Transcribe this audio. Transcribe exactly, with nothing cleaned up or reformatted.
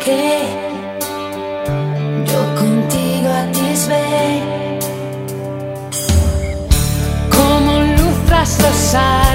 que yo contigo atisbé como luz tras los aires.